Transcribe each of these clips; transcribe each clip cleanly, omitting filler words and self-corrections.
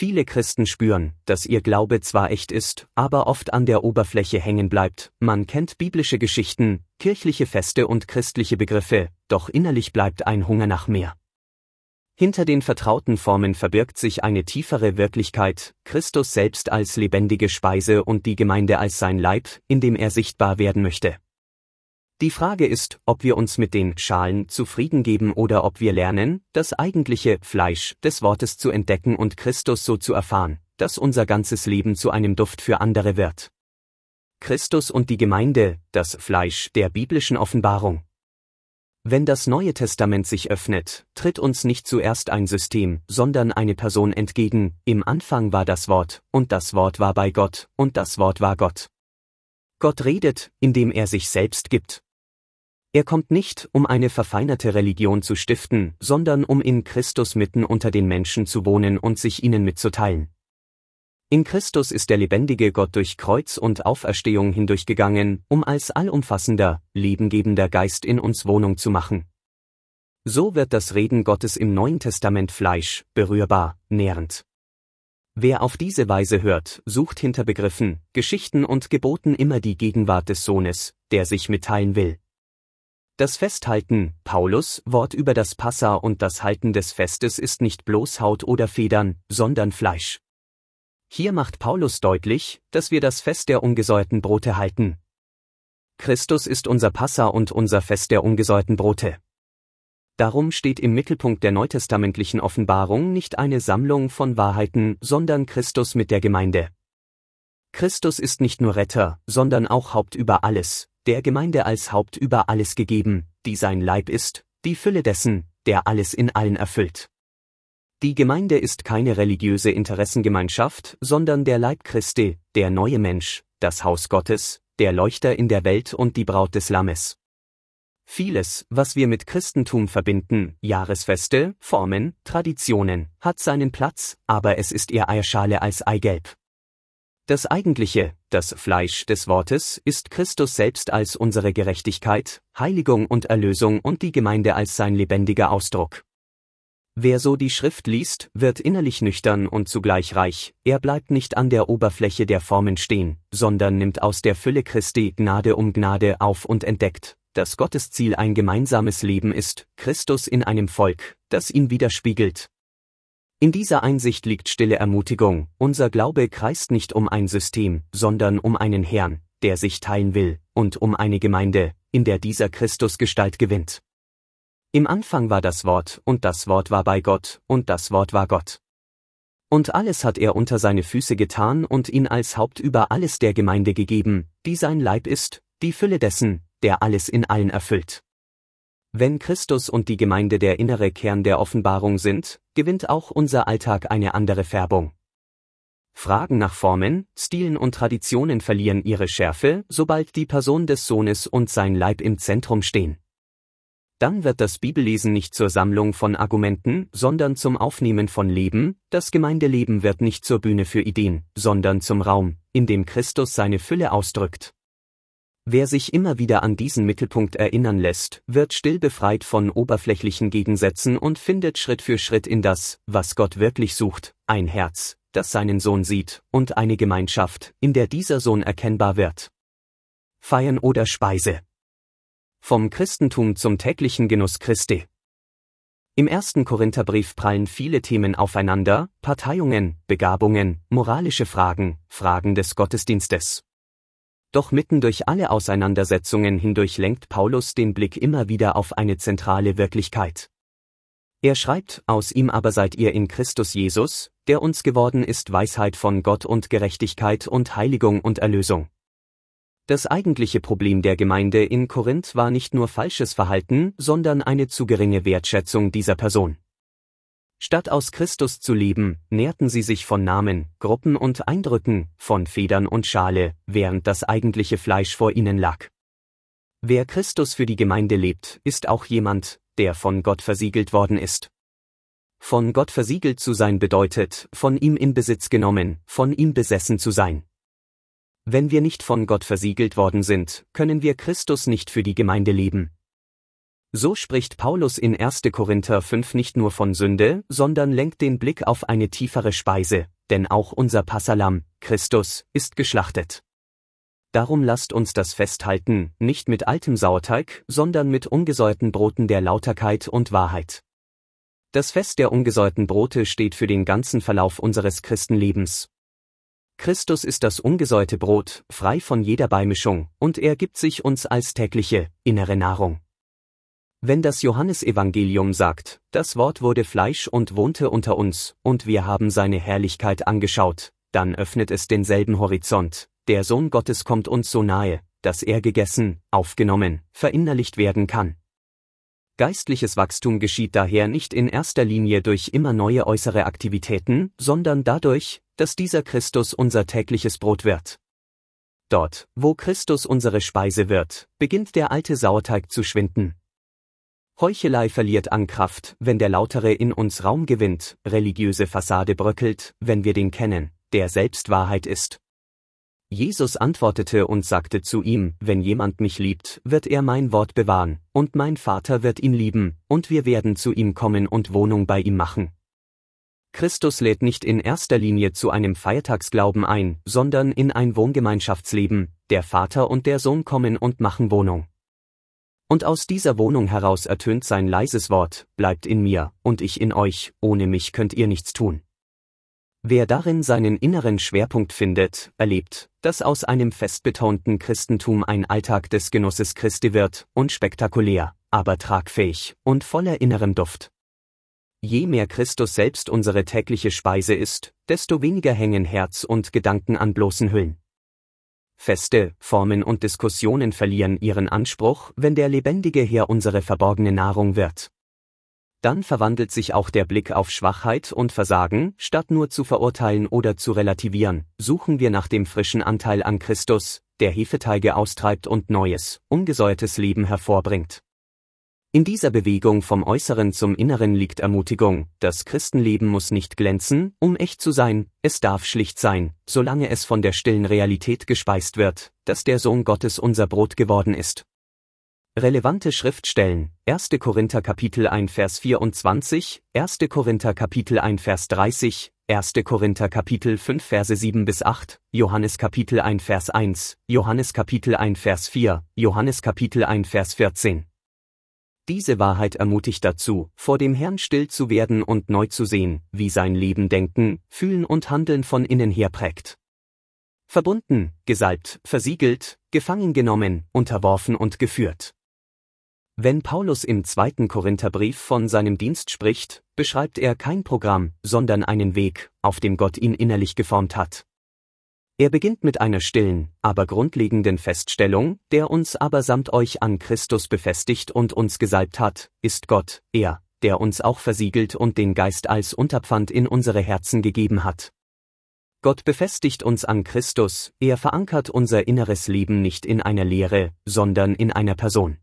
Viele Christen spüren, dass ihr Glaube zwar echt ist, aber oft an der Oberfläche hängen bleibt. Man kennt biblische Geschichten, kirchliche Feste und christliche Begriffe, doch innerlich bleibt ein Hunger nach mehr. Hinter den vertrauten Formen verbirgt sich eine tiefere Wirklichkeit, Christus selbst als lebendige Speise und die Gemeinde als sein Leib, in dem er sichtbar werden möchte. Die Frage ist, ob wir uns mit den Schalen zufrieden geben oder ob wir lernen, das eigentliche Fleisch des Wortes zu entdecken und Christus so zu erfahren, dass unser ganzes Leben zu einem Duft für andere wird. Christus und die Gemeinde, das Fleisch der biblischen Offenbarung. Wenn das Neue Testament sich öffnet, tritt uns nicht zuerst ein System, sondern eine Person entgegen. Im Anfang war das Wort, und das Wort war bei Gott, und das Wort war Gott. Gott redet, indem er sich selbst gibt. Er kommt nicht, um eine verfeinerte Religion zu stiften, sondern um in Christus mitten unter den Menschen zu wohnen und sich ihnen mitzuteilen. In Christus ist der lebendige Gott durch Kreuz und Auferstehung hindurchgegangen, um als allumfassender, lebengebender Geist in uns Wohnung zu machen. So wird das Reden Gottes im Neuen Testament Fleisch, berührbar, nährend. Wer auf diese Weise hört, sucht hinter Begriffen, Geschichten und Geboten immer die Gegenwart des Sohnes, der sich mitteilen will. Das Festhalten, Paulus, Wort über das Passa und das Halten des Festes ist nicht bloß Haut oder Federn, sondern Fleisch. Hier macht Paulus deutlich, dass wir das Fest der ungesäuerten Brote halten. Christus ist unser Passa und unser Fest der ungesäuerten Brote. Darum steht im Mittelpunkt der neutestamentlichen Offenbarung nicht eine Sammlung von Wahrheiten, sondern Christus mit der Gemeinde. Christus ist nicht nur Retter, sondern auch Haupt über alles, der Gemeinde als Haupt über alles gegeben, die sein Leib ist, die Fülle dessen, der alles in allen erfüllt. Die Gemeinde ist keine religiöse Interessengemeinschaft, sondern der Leib Christi, der neue Mensch, das Haus Gottes, der Leuchter in der Welt und die Braut des Lammes. Vieles, was wir mit Christentum verbinden, Jahresfeste, Formen, Traditionen, hat seinen Platz, aber es ist eher Eierschale als Eigelb. Das Eigentliche, das Fleisch des Wortes, ist Christus selbst als unsere Gerechtigkeit, Heiligung und Erlösung und die Gemeinde als sein lebendiger Ausdruck. Wer so die Schrift liest, wird innerlich nüchtern und zugleich reich, er bleibt nicht an der Oberfläche der Formen stehen, sondern nimmt aus der Fülle Christi Gnade um Gnade auf und entdeckt, dass Gottes Ziel ein gemeinsames Leben ist, Christus in einem Volk, das ihn widerspiegelt. In dieser Einsicht liegt stille Ermutigung, unser Glaube kreist nicht um ein System, sondern um einen Herrn, der sich teilen will, und um eine Gemeinde, in der dieser Christus Gestalt gewinnt. Im Anfang war das Wort, und das Wort war bei Gott, und das Wort war Gott. Und alles hat er unter seine Füße getan und ihn als Haupt über alles der Gemeinde gegeben, die sein Leib ist, die Fülle dessen, der alles in allen erfüllt. Wenn Christus und die Gemeinde der innere Kern der Offenbarung sind, gewinnt auch unser Alltag eine andere Färbung. Fragen nach Formen, Stilen und Traditionen verlieren ihre Schärfe, sobald die Person des Sohnes und sein Leib im Zentrum stehen. Dann wird das Bibellesen nicht zur Sammlung von Argumenten, sondern zum Aufnehmen von Leben. Das Gemeindeleben wird nicht zur Bühne für Ideen, sondern zum Raum, in dem Christus seine Fülle ausdrückt. Wer sich immer wieder an diesen Mittelpunkt erinnern lässt, wird still befreit von oberflächlichen Gegensätzen und findet Schritt für Schritt in das, was Gott wirklich sucht, ein Herz, das seinen Sohn sieht, und eine Gemeinschaft, in der dieser Sohn erkennbar wird. Feiern oder Speise. Vom Christentum zum täglichen Genuss Christi. Im 1. Korintherbrief prallen viele Themen aufeinander, Parteiungen, Begabungen, moralische Fragen, Fragen des Gottesdienstes. Doch mitten durch alle Auseinandersetzungen hindurch lenkt Paulus den Blick immer wieder auf eine zentrale Wirklichkeit. Er schreibt, aus ihm aber seid ihr in Christus Jesus, der uns geworden ist Weisheit von Gott und Gerechtigkeit und Heiligung und Erlösung. Das eigentliche Problem der Gemeinde in Korinth war nicht nur falsches Verhalten, sondern eine zu geringe Wertschätzung dieser Person. Statt aus Christus zu leben, nährten sie sich von Namen, Gruppen und Eindrücken, von Federn und Schale, während das eigentliche Fleisch vor ihnen lag. Wer Christus für die Gemeinde lebt, ist auch jemand, der von Gott versiegelt worden ist. Von Gott versiegelt zu sein bedeutet, von ihm in Besitz genommen, von ihm besessen zu sein. Wenn wir nicht von Gott versiegelt worden sind, können wir Christus nicht für die Gemeinde leben. So spricht Paulus in 1. Korinther 5 nicht nur von Sünde, sondern lenkt den Blick auf eine tiefere Speise, denn auch unser Passahlamm, Christus, ist geschlachtet. Darum lasst uns das festhalten, nicht mit altem Sauerteig, sondern mit ungesäuerten Broten der Lauterkeit und Wahrheit. Das Fest der ungesäuerten Brote steht für den ganzen Verlauf unseres Christenlebens. Christus ist das ungesäuerte Brot, frei von jeder Beimischung, und er gibt sich uns als tägliche, innere Nahrung. Wenn das Johannesevangelium sagt, das Wort wurde Fleisch und wohnte unter uns, und wir haben seine Herrlichkeit angeschaut, dann öffnet es denselben Horizont, der Sohn Gottes kommt uns so nahe, dass er gegessen, aufgenommen, verinnerlicht werden kann. Geistliches Wachstum geschieht daher nicht in erster Linie durch immer neue äußere Aktivitäten, sondern dadurch, dass dieser Christus unser tägliches Brot wird. Dort, wo Christus unsere Speise wird, beginnt der alte Sauerteig zu schwinden. Heuchelei verliert an Kraft, wenn der Lautere in uns Raum gewinnt, religiöse Fassade bröckelt, wenn wir den kennen, der selbst Wahrheit ist. Jesus antwortete und sagte zu ihm, wenn jemand mich liebt, wird er mein Wort bewahren, und mein Vater wird ihn lieben, und wir werden zu ihm kommen und Wohnung bei ihm machen. Christus lädt nicht in erster Linie zu einem Feiertagsglauben ein, sondern in ein Wohngemeinschaftsleben, der Vater und der Sohn kommen und machen Wohnung. Und aus dieser Wohnung heraus ertönt sein leises Wort, bleibt in mir, und ich in euch, ohne mich könnt ihr nichts tun. Wer darin seinen inneren Schwerpunkt findet, erlebt, dass aus einem festbetonten Christentum ein Alltag des Genusses Christi wird, unspektakulär, aber tragfähig und voller innerem Duft. Je mehr Christus selbst unsere tägliche Speise ist, desto weniger hängen Herz und Gedanken an bloßen Hüllen. Feste, Formen und Diskussionen verlieren ihren Anspruch, wenn der lebendige Herr unsere verborgene Nahrung wird. Dann verwandelt sich auch der Blick auf Schwachheit und Versagen, statt nur zu verurteilen oder zu relativieren, suchen wir nach dem frischen Anteil an Christus, der Hefeteige austreibt und neues, ungesäuertes Leben hervorbringt. In dieser Bewegung vom Äußeren zum Inneren liegt Ermutigung, das Christenleben muss nicht glänzen, um echt zu sein, es darf schlicht sein, solange es von der stillen Realität gespeist wird, dass der Sohn Gottes unser Brot geworden ist. Relevante Schriftstellen, 1. Korinther Kapitel 1 Vers 24, 1. Korinther Kapitel 1 Vers 30, 1. Korinther Kapitel 5 Verse 7 bis 8, Johannes Kapitel 1 Vers 1, Johannes Kapitel 1 Vers 4, Johannes Kapitel 1 Vers 14. Diese Wahrheit ermutigt dazu, vor dem Herrn still zu werden und neu zu sehen, wie sein Leben Denken, Fühlen und Handeln von innen her prägt. Verbunden, gesalbt, versiegelt, gefangen genommen, unterworfen und geführt. Wenn Paulus im 2. Korintherbrief von seinem Dienst spricht, beschreibt er kein Programm, sondern einen Weg, auf dem Gott ihn innerlich geformt hat. Er beginnt mit einer stillen, aber grundlegenden Feststellung, der uns aber samt euch an Christus befestigt und uns gesalbt hat, ist Gott, er, der uns auch versiegelt und den Geist als Unterpfand in unsere Herzen gegeben hat. Gott befestigt uns an Christus, er verankert unser inneres Leben nicht in einer Lehre, sondern in einer Person.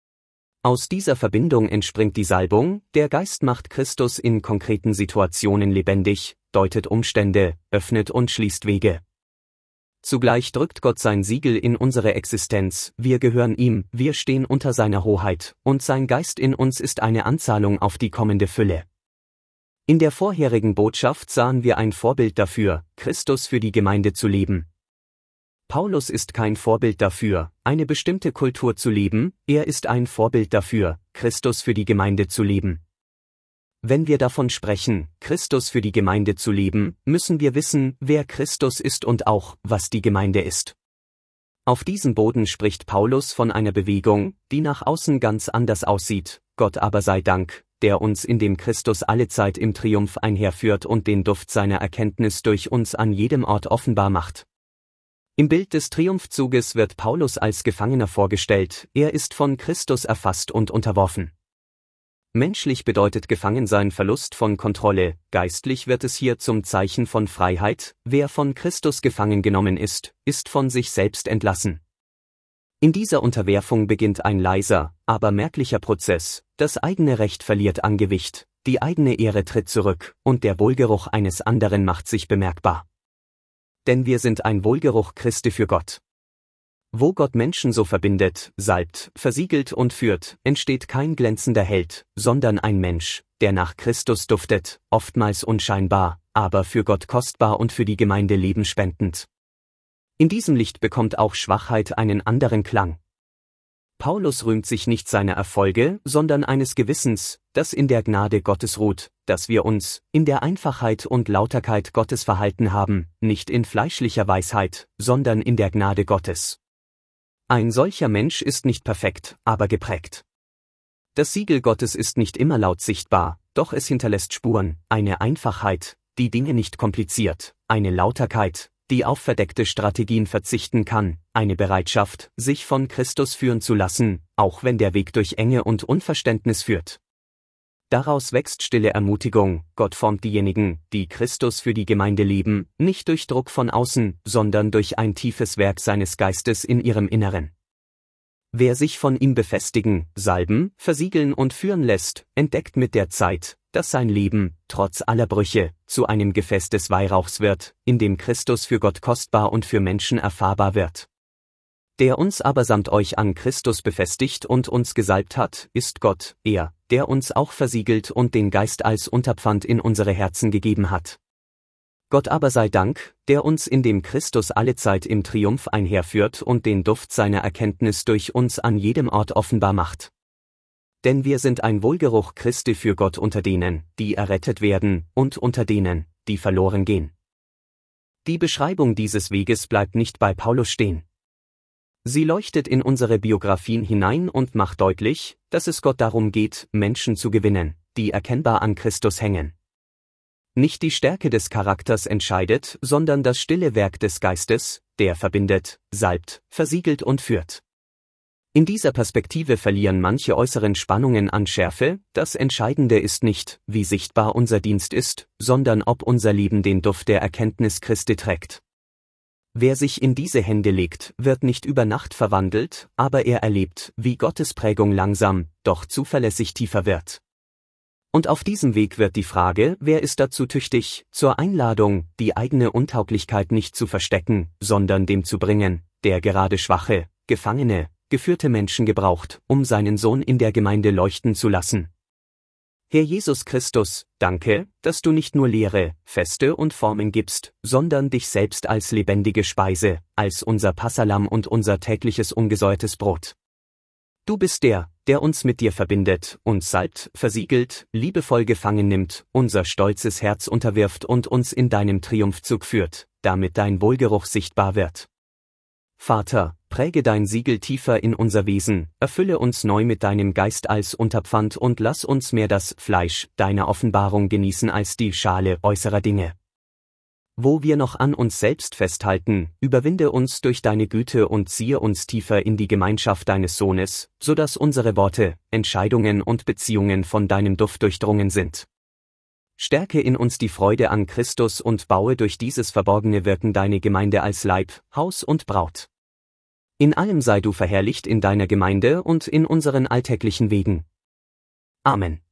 Aus dieser Verbindung entspringt die Salbung, der Geist macht Christus in konkreten Situationen lebendig, deutet Umstände, öffnet und schließt Wege. Zugleich drückt Gott sein Siegel in unsere Existenz, wir gehören ihm, wir stehen unter seiner Hoheit, und sein Geist in uns ist eine Anzahlung auf die kommende Fülle. In der vorherigen Botschaft sahen wir ein Vorbild dafür, Christus für die Gemeinde zu leben. Paulus ist kein Vorbild dafür, eine bestimmte Kultur zu leben, er ist ein Vorbild dafür, Christus für die Gemeinde zu leben. Wenn wir davon sprechen, Christus für die Gemeinde zu leben, müssen wir wissen, wer Christus ist und auch, was die Gemeinde ist. Auf diesem Boden spricht Paulus von einer Bewegung, die nach außen ganz anders aussieht, Gott aber sei Dank, der uns in dem Christus allezeit im Triumph einherführt und den Duft seiner Erkenntnis durch uns an jedem Ort offenbar macht. Im Bild des Triumphzuges wird Paulus als Gefangener vorgestellt, er ist von Christus erfasst und unterworfen. Menschlich bedeutet Gefangensein Verlust von Kontrolle, geistlich wird es hier zum Zeichen von Freiheit, wer von Christus gefangen genommen ist von sich selbst entlassen. In dieser Unterwerfung beginnt ein leiser, aber merklicher Prozess, das eigene Recht verliert an Gewicht, die eigene Ehre tritt zurück, und der Wohlgeruch eines anderen macht sich bemerkbar. Denn wir sind ein Wohlgeruch Christi für Gott. Wo Gott Menschen so verbindet, salbt, versiegelt und führt, entsteht kein glänzender Held, sondern ein Mensch, der nach Christus duftet, oftmals unscheinbar, aber für Gott kostbar und für die Gemeinde lebenspendend. In diesem Licht bekommt auch Schwachheit einen anderen Klang. Paulus rühmt sich nicht seiner Erfolge, sondern eines Gewissens, das in der Gnade Gottes ruht, dass wir uns, in der Einfachheit und Lauterkeit Gottes verhalten haben, nicht in fleischlicher Weisheit, sondern in der Gnade Gottes. Ein solcher Mensch ist nicht perfekt, aber geprägt. Das Siegel Gottes ist nicht immer laut sichtbar, doch es hinterlässt Spuren, eine Einfachheit, die Dinge nicht kompliziert, eine Lauterkeit, die auf verdeckte Strategien verzichten kann, eine Bereitschaft, sich von Christus führen zu lassen, auch wenn der Weg durch Enge und Unverständnis führt. Daraus wächst stille Ermutigung, Gott formt diejenigen, die Christus für die Gemeinde leben, nicht durch Druck von außen, sondern durch ein tiefes Werk seines Geistes in ihrem Inneren. Wer sich von ihm befestigen, salben, versiegeln und führen lässt, entdeckt mit der Zeit, dass sein Leben, trotz aller Brüche, zu einem Gefäß des Weihrauchs wird, in dem Christus für Gott kostbar und für Menschen erfahrbar wird. Der uns aber samt euch an Christus befestigt und uns gesalbt hat, ist Gott, er, der uns auch versiegelt und den Geist als Unterpfand in unsere Herzen gegeben hat. Gott aber sei Dank, der uns in dem Christus allezeit im Triumph einherführt und den Duft seiner Erkenntnis durch uns an jedem Ort offenbar macht. Denn wir sind ein Wohlgeruch Christi für Gott unter denen, die errettet werden, und unter denen, die verloren gehen. Die Beschreibung dieses Weges bleibt nicht bei Paulus stehen. Sie leuchtet in unsere Biografien hinein und macht deutlich, dass es Gott darum geht, Menschen zu gewinnen, die erkennbar an Christus hängen. Nicht die Stärke des Charakters entscheidet, sondern das stille Werk des Geistes, der verbindet, salbt, versiegelt und führt. In dieser Perspektive verlieren manche äußeren Spannungen an Schärfe, das Entscheidende ist nicht, wie sichtbar unser Dienst ist, sondern ob unser Leben den Duft der Erkenntnis Christi trägt. Wer sich in diese Hände legt, wird nicht über Nacht verwandelt, aber er erlebt, wie Gottes Prägung langsam, doch zuverlässig tiefer wird. Und auf diesem Weg wird die Frage, wer ist dazu tüchtig, zur Einladung, die eigene Untauglichkeit nicht zu verstecken, sondern dem zu bringen, der gerade schwache, gefangene, geführte Menschen gebraucht, um seinen Sohn in der Gemeinde leuchten zu lassen. Herr Jesus Christus, danke, dass du nicht nur Lehre, Feste und Formen gibst, sondern dich selbst als lebendige Speise, als unser Passahlamm und unser tägliches ungesäuertes Brot. Du bist der uns mit dir verbindet, uns salbt, versiegelt, liebevoll gefangen nimmt, unser stolzes Herz unterwirft und uns in deinem Triumphzug führt, damit dein Wohlgeruch sichtbar wird. Vater, präge dein Siegel tiefer in unser Wesen, erfülle uns neu mit deinem Geist als Unterpfand und lass uns mehr das Fleisch deiner Offenbarung genießen als die Schale äußerer Dinge. Wo wir noch an uns selbst festhalten, überwinde uns durch deine Güte und ziehe uns tiefer in die Gemeinschaft deines Sohnes, so dass unsere Worte, Entscheidungen und Beziehungen von deinem Duft durchdrungen sind. Stärke in uns die Freude an Christus und baue durch dieses verborgene Wirken deine Gemeinde als Leib, Haus und Braut. In allem sei du verherrlicht in deiner Gemeinde und in unseren alltäglichen Wegen. Amen.